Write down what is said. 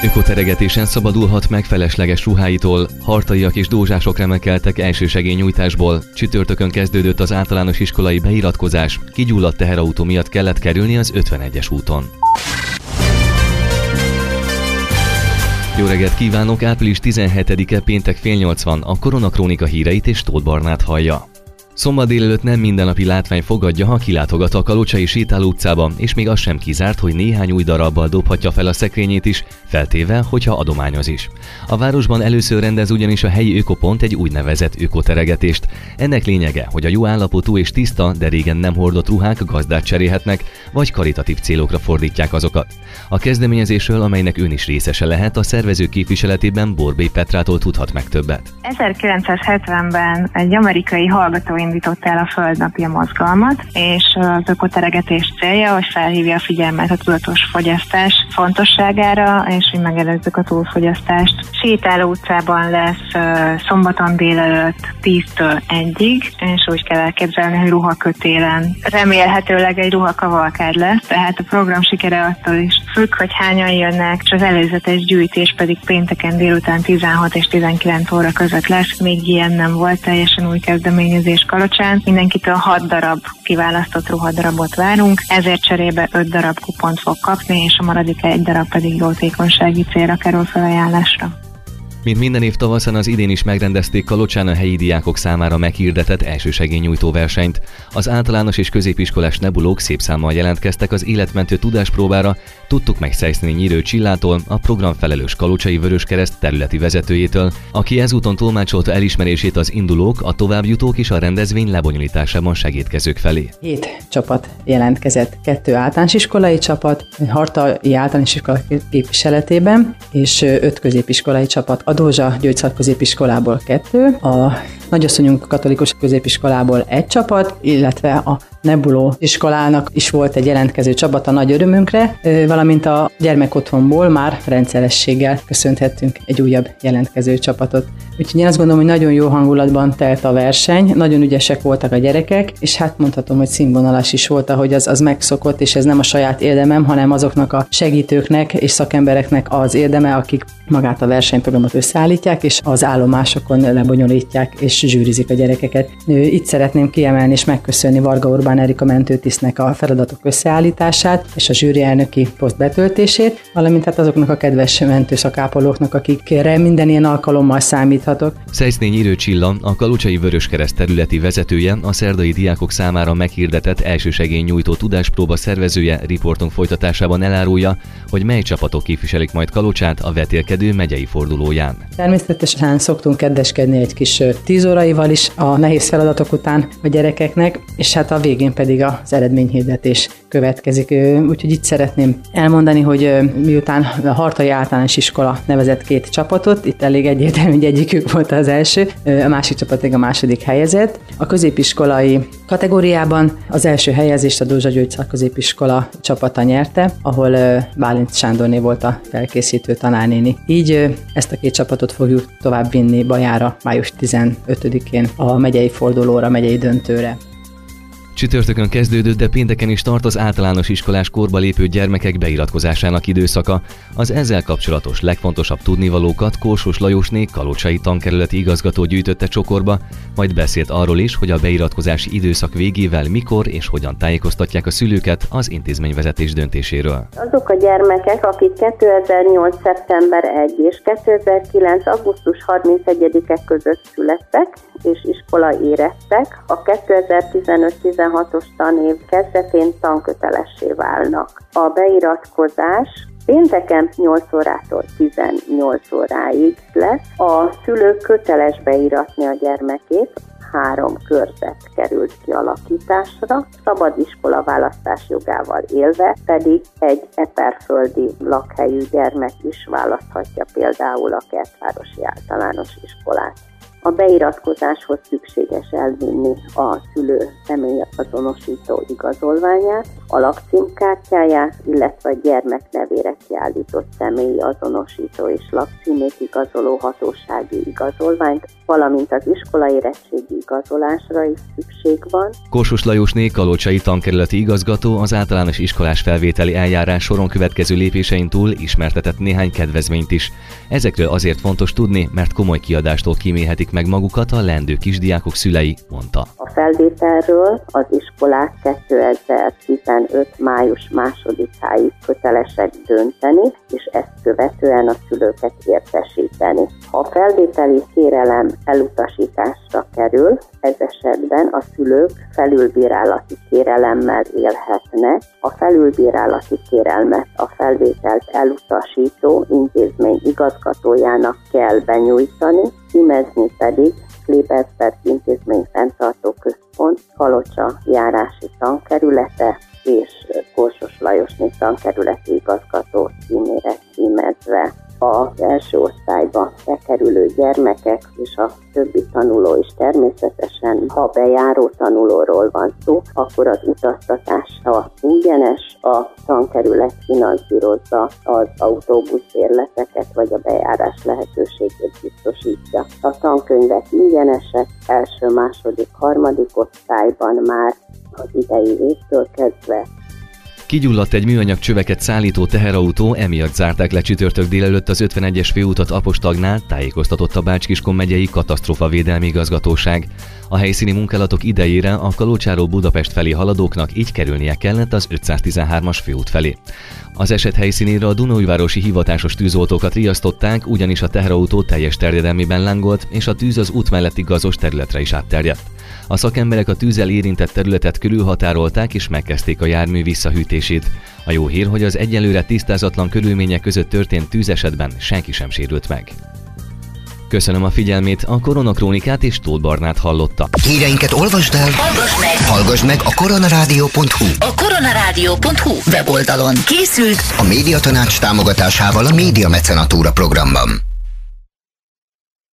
Ökoteregetésen szabadulhat meg felesleges ruháitól, hartaiak és dózsások remekeltek elsősegélynyújtásból. Csütörtökön kezdődött az általános iskolai beiratkozás, kigyulladt teherautó miatt kellett kerülni az 51-es úton. Jó reggelt kívánok, április 17-e péntek fél 8 van, a Koronakrónika híreit és Tóth Barnát hallja. Szombat délelőtt nem mindennapi látvány fogadja, ha kilátogat a Kalocsai Sétáló utcába, és még az sem kizárt, hogy néhány új darabbal dobhatja fel a szekrényét is, feltéve, hogyha adományoz is. A városban először rendez ugyanis a helyi ökopont egy úgynevezett ökoteregetést. Ennek lényege, hogy a jó állapotú és tiszta, de régen nem hordott ruhák gazdát cserélhetnek, vagy karitatív célokra fordítják azokat. A kezdeményezésről, amelynek ön is részese lehet, a szervező képviseletében Borbély Petrától tudhat meg többet. 1970-ben egy amerikai hallgató indította el a Földnapja mozgalmat, és az ökoteregetés célja, hogy felhívja a figyelmet a tudatos fogyasztás fontosságára, és hogy megelőzzük a túlfogyasztást. Sétáló utcában lesz szombaton délelőtt 10-től 1-ig, és úgy kell elképzelni, hogy ruhakötélen remélhetőleg egy ruhakavalkád lesz, tehát a program sikere attól is függ, hogy hányan jönnek, és az előzetes gyűjtés pedig pénteken délután 16 és 19 óra között lesz. Még ilyen nem volt, teljesen új kezdeményezés Kalocsán. Mindenkitől 6 darab kiválasztott ruhadarabot várunk, ezért cserébe 5 darab kupont fog kapni, és a maradék 1 darab pedig jótékonysági célra kerül felajánlásra. Mint minden év tavaszán, az idén is megrendezték Kalocsán a helyi diákok számára meghirdetett elsősegélynyújtó versenyt. Az általános és középiskolás nebulók szép számmal jelentkeztek az életmentő tudáspróbára, tudtuk meg Szejszné Nyírő Csillától, a program felelős Kalocsai Vöröskereszt területi vezetőjétől, aki ezúton tolmácsolta elismerését az indulók, a továbbjutók és a rendezvény lebonyolításában segédkezők felé. 7 csapat jelentkezett, 2 általános iskolai csapat, Hartai általános iskola képviseletében, és 5 középiskolai csapat. A Dózsa György középiskolából 2, a Nagyasszonyunk katolikus középiskolából 1 csapat, illetve a Nebuló iskolának is volt egy jelentkező csapat a nagy örömünkre, valamint a gyermekotthonból már rendszerességgel köszönhettünk egy újabb jelentkező csapatot. Úgyhogy én azt gondolom, hogy nagyon jó hangulatban telt a verseny, nagyon ügyesek voltak a gyerekek, és hát mondhatom, hogy színvonalas is volt, ahogy az megszokott, és ez nem a saját érdemem, hanem azoknak a segítőknek és szakembereknek az érdeme, akik magát a versenyprogramot összeállítják, és az állomásokon lebonyolítják és zsűrizik a gyerekeket. Itt szeretném kiemelni és megköszönni Varga Orbán Erika mentőtisztnek a feladatok összeállítását és a zsűri elnöki poszt betöltését, valamint hát azoknak a kedves mentőszakápolóknak, akikre minden ilyen alkalommal számíthatok. Szejszné Nyírő Csilla, a Kalocsai Vöröskereszt területi vezetője, a szerdai diákok számára meghirdetett elsősegélynyújtó tudáspróba szervezője riportunk folytatásában elárulja, hogy mely csapatok képviselik majd Kalocsát a vetélkedő megyei fordulóján. Természetesen szoktunk kedveskedni egy kis 10 óraival is a nehéz feladatok után a gyerekeknek, és hát a végén pedig az eredményhirdetés következik. Úgyhogy itt szeretném elmondani, hogy miután a Hartai általános iskola nevezett 2 csapatot, itt elég egyértelmű, hogy egyikük volt az első, a másik csapat pedig a második helyezett. A középiskolai kategóriában az első helyezést a Dózsa György középiskola csapata nyerte, ahol Bálint Sándorné volt a felkészítő tanárnéni. Így ezt a 2 csapatot fogjuk tovább vinni Bajára május 15-én a megyei fordulóra, megyei döntőre. Csütörtökön kezdődött, de pénteken is tart az általános iskolás korba lépő gyermekek beiratkozásának időszaka. Az ezzel kapcsolatos legfontosabb tudnivalókat Kósos Lajosné kalocsai tankerületi igazgató gyűjtötte csokorba, majd beszélt arról is, hogy a beiratkozási időszak végével mikor és hogyan tájékoztatják a szülőket az intézményvezetés döntéséről. Azok a gyermekek, akik 2008. szeptember 1 és 2009. augusztus 31-e között születtek és iskola érettek, a 2015-16-os tanév kezdetén tankötelessé válnak. A beiratkozás pénteken 8 órától 18 óráig lesz. A szülők köteles beiratni a gyermekét, 3 körzet került kialakításra, szabad iskola választás jogával élve pedig egy eperföldi lakhelyű gyermek is választhatja például a Kertvárosi Általános Iskolát. A beiratkozáshoz szükséges elvinni a szülő személyazonosító igazolványát, a lakcímkártyáját, illetve a gyermek nevére kiállított személyi azonosító és lakcímét igazoló hatósági igazolványt, valamint az iskolaérettségi igazolásra is szükség van. Kossuth Lajosné, kalocsai tankerületi igazgató az általános iskolás felvételi eljárás soron következő lépésein túl ismertetett néhány kedvezményt is. Ezekről azért fontos tudni, mert komoly kiadástól kímélhetik meg magukat a leendő kisdiákok szülei, mondta. A felvételről az iskolák 2015. május 2-áig kötelesek dönteni, és ezt követően a szülőket értesíteni. Ha a felvételi kérelem elutasításra kerül, ez esetben a szülők felülbírálati kérelemmel élhetnek. A felülbírálati kérelmet a felvételt elutasító intézmény igazgatójának kell benyújtani, címezni pedig Klebersberg intézmény fenntartó központ, Kalocsa járási tankerülete és Kossuth Lajosné tankerületi igazgató címére címezve. Az első osztályba bekerülő gyermekek és a többi tanuló is természetesen, ha bejáró tanulóról van szó, akkor az utaztatása ingyenes, a tankerület finanszírozza az autóbuszbérleteket vagy a bejárás lehetőségét biztosítja. A tankönyvek ingyenesek, első, második, harmadik osztályban már az idei évtől kezdve. Kigyulladt egy műanyag csöveket szállító teherautó, emiatt zárták le csütörtök délelőtt az 51-es főutat Apostagnál, tájékoztatott a Bács-Kiskun megyei katasztrófavédelmi igazgatóság. A helyszíni munkálatok idejére a Kalocsáról Budapest felé haladóknak így kerülnie kellett az 513-as főút felé. Az eset helyszínére a Dunaújvárosi hivatásos tűzoltókat riasztották, ugyanis a teherautó teljes terjedelmében lángolt, és a tűz az út melletti gazos területre is átterjedt. A szakemberek a tűzzel érintett területet körülhatárolták és megkezdték a jármű visszahűtését. A jó hír, hogy az egyelőre tisztázatlan körülmények között történt tűzesetben senki sem sérült meg. Köszönöm a figyelmét, a Koronakrónikát és Tóth Barnát hallotta. Híreinket olvasd el, hallgass meg a koronarádió.hu. A koronarádió.hu weboldalon készült a Médiatanács támogatásával a Média Mecenatúra programban.